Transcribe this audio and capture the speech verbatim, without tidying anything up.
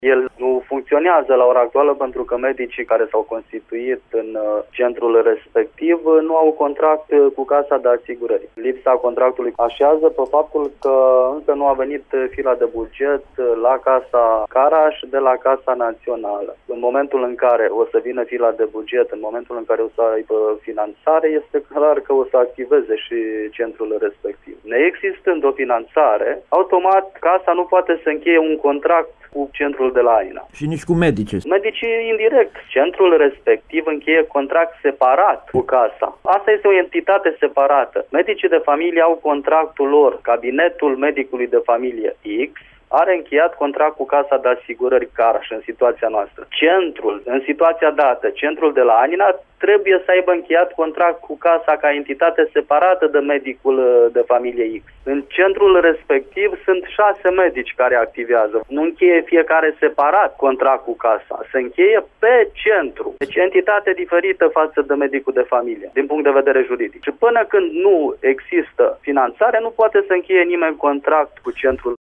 El nu funcționează la ora actuală pentru că medicii care s-au constituit în centrul respectiv nu au contract cu Casa de Asigurări. Lipsa contractului așează pe faptul că încă nu a venit fila de buget la Casa Caraș de la Casa Națională. În momentul în care o să vină fila de buget, în momentul în care o să aibă finanțare, este clar că o să activeze și centrul respectiv. Neexistând o finanțare, automat Casa nu poate să încheie un contract cu centrul de la Aina. Și nici cu medicii. Medicii indirect. Centrul respectiv încheie contract separat cu Casa. Asta este o entitate separată. Medicii de familie au contractul lor. Cabinetul medicului de familie X are încheiat contract cu Casa de Asigurări Caraș în situația noastră. Centrul, în situația dată, centrul de la Anina trebuie să aibă încheiat contract cu Casa ca entitate separată de medicul de familie X. În centrul respectiv sunt șase medici care activează. Nu încheie fiecare separat contract cu Casa. Se încheie pe centru. Deci entitate diferită față de medicul de familie, din punct de vedere juridic. Și până când nu există finanțare, nu poate să încheie nimeni contract cu centrul.